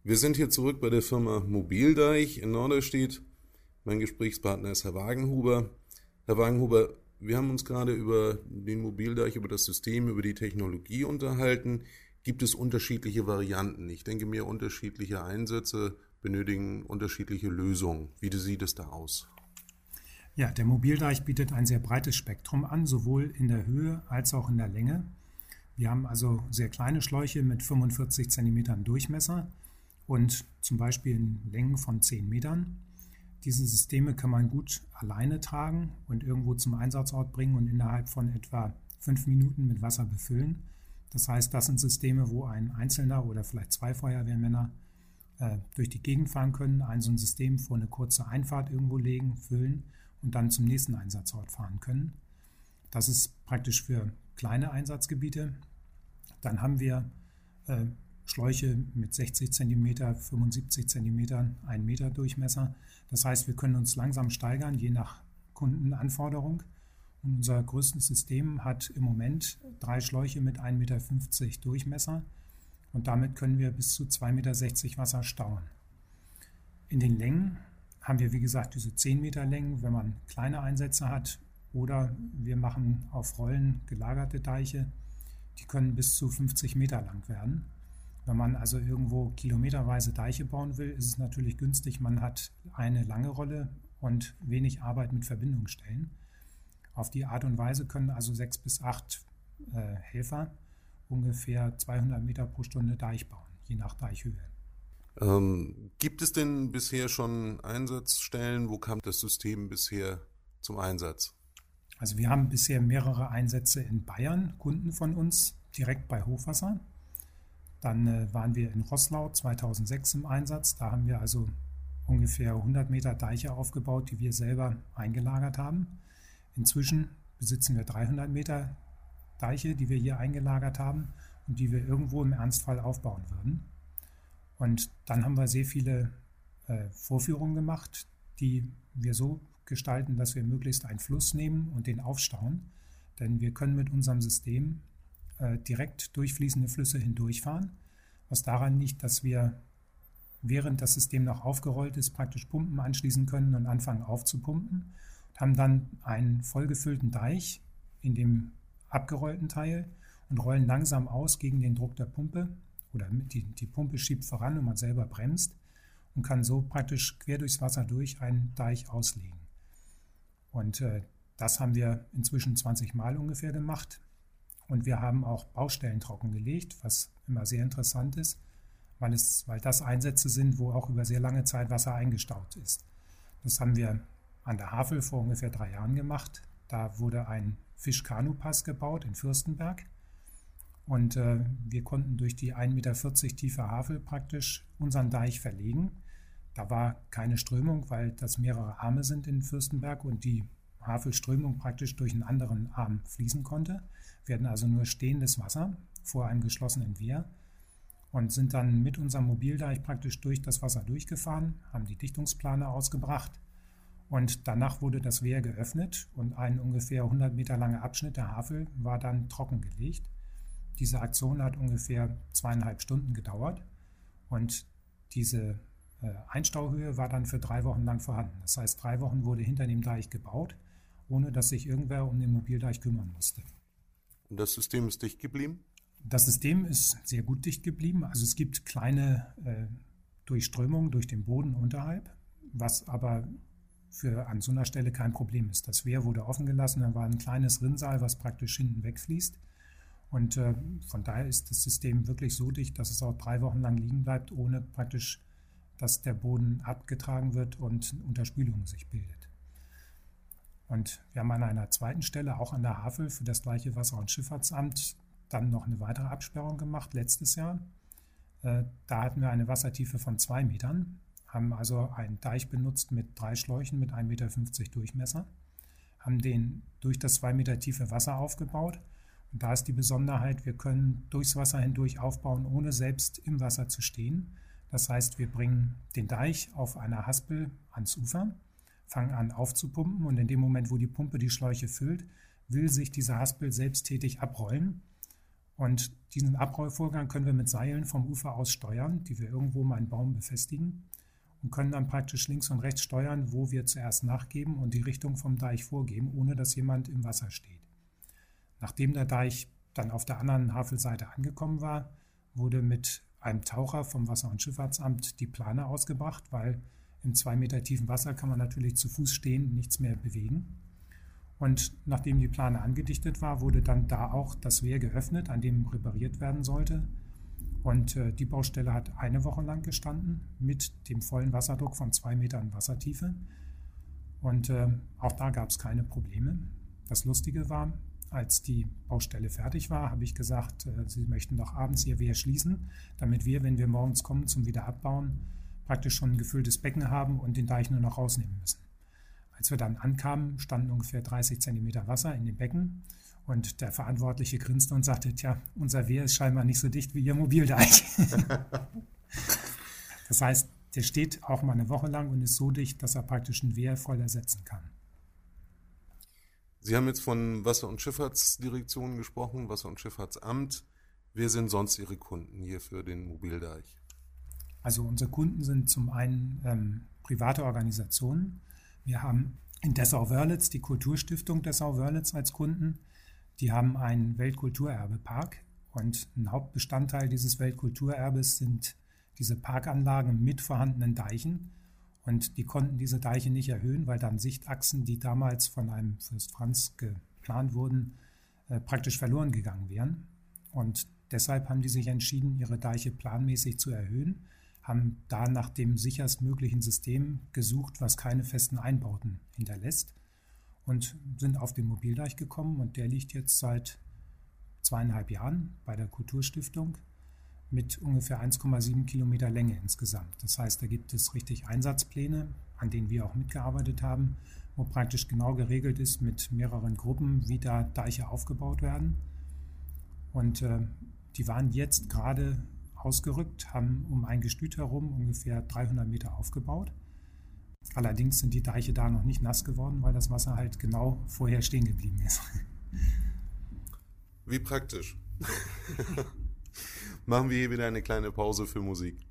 Wir sind hier zurück bei der Firma Mobildeich in Norderstedt. Mein Gesprächspartner ist Herr Wagenhuber. Herr Wagenhuber, wir haben uns gerade über den Mobildeich, über das System, über die Technologie unterhalten. Gibt es unterschiedliche Varianten? Ich denke mir, unterschiedliche Einsätze benötigen unterschiedliche Lösungen. Wie sieht es da aus? Ja, der Mobildeich bietet ein sehr breites Spektrum an, sowohl in der Höhe als auch in der Länge. Wir haben also sehr kleine Schläuche mit 45 cm Durchmesser und zum Beispiel in Längen von 10 Metern. Diese Systeme kann man gut alleine tragen und irgendwo zum Einsatzort bringen und innerhalb von etwa 5 Minuten mit Wasser befüllen. Das heißt, das sind Systeme, wo ein Einzelner oder vielleicht 2 Feuerwehrmänner durch die Gegend fahren können, so ein System vor eine kurze Einfahrt irgendwo legen, füllen und dann zum nächsten Einsatzort fahren können. Das ist praktisch für kleine Einsatzgebiete. Dann haben wir Schläuche mit 60 cm, 75 cm, 1 Meter Durchmesser. Das heißt, wir können uns langsam steigern, je nach Kundenanforderung. Und unser größtes System hat im Moment 3 Schläuche mit 1,50 Meter Durchmesser. Und damit können wir bis zu 2,60 Meter Wasser stauen. In den Längen haben wir, wie gesagt, diese 10 Meter Längen, wenn man kleine Einsätze hat. Oder wir machen auf Rollen gelagerte Deiche, die können bis zu 50 Meter lang werden. Wenn man also irgendwo kilometerweise Deiche bauen will, ist es natürlich günstig. Man hat eine lange Rolle und wenig Arbeit mit Verbindungsstellen. Auf die Art und Weise können also 6 bis 8 Helfer ungefähr 200 Meter pro Stunde Deich bauen, je nach Deichhöhe. Gibt es denn bisher schon Einsatzstellen? Wo kam das System bisher zum Einsatz? Also wir haben bisher mehrere Einsätze in Bayern, Kunden von uns, direkt bei Hochwasser. Dann waren wir in Roßlau 2006 im Einsatz. Da haben wir also ungefähr 100 Meter Deiche aufgebaut, die wir selber eingelagert haben. Inzwischen besitzen wir 300 Meter Deiche, die wir hier eingelagert haben und die wir irgendwo im Ernstfall aufbauen würden. Und dann haben wir sehr viele Vorführungen gemacht, die wir so gestalten, dass wir möglichst einen Fluss nehmen und den aufstauen. Denn wir können mit unserem System direkt durchfließende Flüsse hindurchfahren, was daran liegt, dass wir, während das System noch aufgerollt ist, praktisch Pumpen anschließen können und anfangen aufzupumpen und haben dann einen vollgefüllten Deich in dem abgerollten Teil und rollen langsam aus gegen den Druck der Pumpe oder die Pumpe schiebt voran und man selber bremst und kann so praktisch quer durchs Wasser durch einen Deich auslegen. Und das haben wir inzwischen 20 Mal ungefähr gemacht. Und wir haben auch Baustellen trockengelegt, was immer sehr interessant ist, weil das Einsätze sind, wo auch über sehr lange Zeit Wasser eingestaut ist. Das haben wir an der Havel vor ungefähr 3 Jahren gemacht. Da wurde ein Fischkanupass gebaut in Fürstenberg. Und wir konnten durch die 1,40 Meter tiefe Havel praktisch unseren Deich verlegen. Da war keine Strömung, weil das mehrere Arme sind in Fürstenberg und die Havelströmung praktisch durch einen anderen Arm fließen konnte. Wir hatten also nur stehendes Wasser vor einem geschlossenen Wehr und sind dann mit unserem Mobildeich praktisch durch das Wasser durchgefahren, haben die Dichtungsplane ausgebracht und danach wurde das Wehr geöffnet und ein ungefähr 100 Meter langer Abschnitt der Havel war dann trockengelegt. Diese Aktion hat ungefähr 2,5 Stunden gedauert und diese Einstauhöhe war dann für 3 Wochen lang vorhanden. Das heißt, 3 Wochen wurde hinter dem Deich gebaut, ohne dass sich irgendwer um den Mobildeich kümmern musste. Und das System ist dicht geblieben? Das System ist sehr gut dicht geblieben. Also es gibt kleine Durchströmungen durch den Boden unterhalb, was aber an so einer Stelle kein Problem ist. Das Wehr wurde offen gelassen, dann war ein kleines Rinnsal, was praktisch hinten wegfließt. Und von daher ist das System wirklich so dicht, dass es auch 3 Wochen lang liegen bleibt, ohne praktisch, dass der Boden abgetragen wird und Unterspülung sich bildet. Und wir haben an einer zweiten Stelle, auch an der Havel, für das gleiche Wasser- und Schifffahrtsamt dann noch eine weitere Absperrung gemacht, letztes Jahr. Da hatten wir eine Wassertiefe von 2 Metern, haben also einen Deich benutzt mit 3 Schläuchen mit 1,50 Meter Durchmesser, haben den durch das 2 Meter tiefe Wasser aufgebaut. Und da ist die Besonderheit, wir können durchs Wasser hindurch aufbauen, ohne selbst im Wasser zu stehen. Das heißt, wir bringen den Deich auf einer Haspel ans Ufer, fangen an aufzupumpen und in dem Moment, wo die Pumpe die Schläuche füllt, will sich diese Haspel selbsttätig abrollen Und diesen Abrollvorgang können wir mit Seilen vom Ufer aus steuern, die wir irgendwo um einen Baum befestigen und können dann praktisch links und rechts steuern, wo wir zuerst nachgeben und die Richtung vom Deich vorgeben, ohne dass jemand im Wasser steht. Nachdem der Deich dann auf der anderen Havelseite angekommen war, wurde mit einem Taucher vom Wasser- und Schifffahrtsamt die Plane ausgebracht, weil im 2 Meter tiefen Wasser kann man natürlich zu Fuß stehen und nichts mehr bewegen. Und nachdem die Plane angedichtet war, wurde dann da auch das Wehr geöffnet, an dem repariert werden sollte. Und die Baustelle hat eine Woche lang gestanden mit dem vollen Wasserdruck von 2 Metern Wassertiefe. Und auch da gab es keine Probleme. Das Lustige war, als die Baustelle fertig war, habe ich gesagt, Sie möchten doch abends Ihr Wehr schließen, damit wir, wenn wir morgens kommen zum Wiederabbauen, praktisch schon ein gefülltes Becken haben und den Deich nur noch rausnehmen müssen. Als wir dann ankamen, standen ungefähr 30 Zentimeter Wasser in dem Becken und der Verantwortliche grinste und sagte, tja, unser Wehr ist scheinbar nicht so dicht wie Ihr Mobildeich. Das heißt, der steht auch mal eine Woche lang und ist so dicht, dass er praktisch ein Wehr voll ersetzen kann. Sie haben jetzt von Wasser- und Schifffahrtsdirektion gesprochen, Wasser- und Schifffahrtsamt. Wer sind sonst Ihre Kunden hier für den Mobildeich? Also unsere Kunden sind zum einen private Organisationen. Wir haben in Dessau-Wörlitz die Kulturstiftung Dessau-Wörlitz als Kunden. Die haben einen Weltkulturerbe-Park und ein Hauptbestandteil dieses Weltkulturerbes sind diese Parkanlagen mit vorhandenen Deichen. Und die konnten diese Deiche nicht erhöhen, weil dann Sichtachsen, die damals von einem Fürst Franz geplant wurden, praktisch verloren gegangen wären. Und deshalb haben die sich entschieden, ihre Deiche planmäßig zu erhöhen, haben da nach dem sicherstmöglichen System gesucht, was keine festen Einbauten hinterlässt und sind auf den Mobildeich gekommen und der liegt jetzt seit 2,5 Jahren bei der Kulturstiftung mit ungefähr 1,7 Kilometer Länge insgesamt. Das heißt, da gibt es richtig Einsatzpläne, an denen wir auch mitgearbeitet haben, wo praktisch genau geregelt ist mit mehreren Gruppen, wie da Deiche aufgebaut werden. Und die waren jetzt gerade ausgerückt, haben um ein Gestüt herum ungefähr 300 Meter aufgebaut. Allerdings sind die Deiche da noch nicht nass geworden, weil das Wasser halt genau vorher stehen geblieben ist. Wie praktisch. Machen wir hier wieder eine kleine Pause für Musik.